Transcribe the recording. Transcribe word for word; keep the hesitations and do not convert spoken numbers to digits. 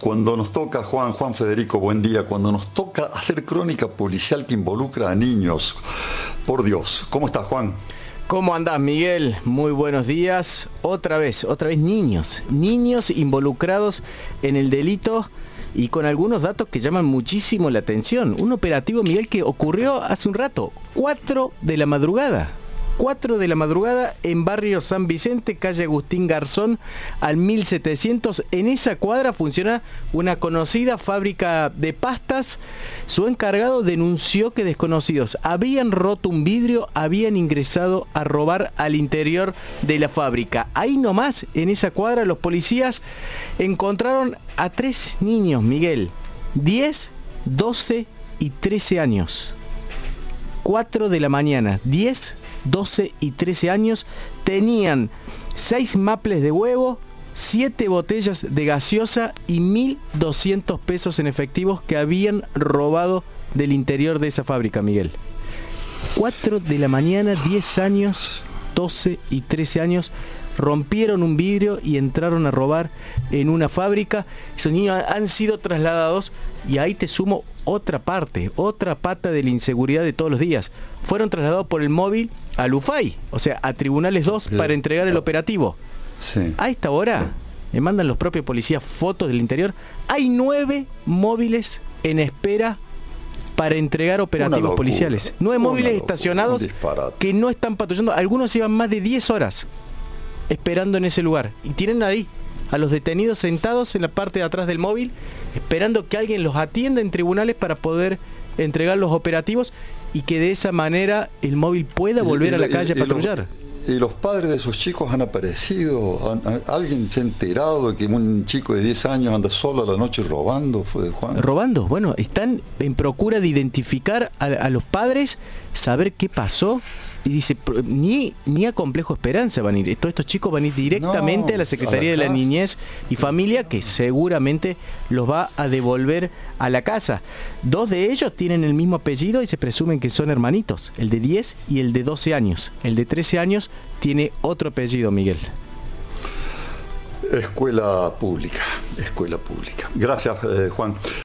Cuando nos toca, Juan, Juan Federico, buen día, cuando nos toca hacer crónica policial que involucra a niños, por Dios, ¿cómo estás, Juan? ¿Cómo andás, Miguel? Muy buenos días. Otra vez, otra vez niños, niños involucrados en el delito y con algunos datos que llaman muchísimo la atención. Un operativo, Miguel, que ocurrió hace un rato, cuatro de la madrugada. cuatro de la madrugada en barrio San Vicente, calle Agustín Garzón, al mil setecientos. En esa cuadra funciona una conocida fábrica de pastas. Su encargado denunció que desconocidos habían roto un vidrio, habían ingresado a robar al interior de la fábrica. Ahí nomás, en esa cuadra, los policías encontraron a tres niños, Miguel, diez, doce y trece años. cuatro de la mañana, diez, doce y trece años, tenían seis maples de huevo, siete botellas de gaseosa y mil doscientos pesos en efectivos que habían robado del interior de esa fábrica, Miguel. cuatro de la mañana, diez años, doce y trece años, rompieron un vidrio y entraron a robar en una fábrica. Esos niños han sido trasladados, y ahí te sumo otra parte, otra pata de la inseguridad de todos los días. Fueron trasladados por el móvil al U F A I, o sea, a Tribunales dos, para entregar el operativo. Sí. A esta hora, me mandan los propios policías fotos del interior, hay nueve móviles en espera para entregar operativos locura, policiales. Nueve móviles locura, estacionados que no están patrullando. Algunos llevan más de diez horas esperando en ese lugar. Y tienen ahí a los detenidos sentados en la parte de atrás del móvil, esperando que alguien los atienda en tribunales para poder entregar los operativos y que de esa manera el móvil pueda volver y, a la y, calle y, a patrullar. Y los, y los padres de esos chicos han aparecido. ¿Han, ¿Alguien se ha enterado de que un chico de diez años anda solo a la noche robando? Fue Juan. Robando, bueno, están en procura de identificar a, a los padres, saber qué pasó. Y dice, ni, ni a Complejo Esperanza van a ir. Todos estos chicos van a ir directamente no, a la Secretaría a la de la Niñez y Familia, que seguramente los va a devolver a la casa. Dos de ellos tienen el mismo apellido y se presumen que son hermanitos, el de diez y el de doce años. El de trece años tiene otro apellido, Miguel. Escuela pública, escuela pública. Gracias, eh, Juan.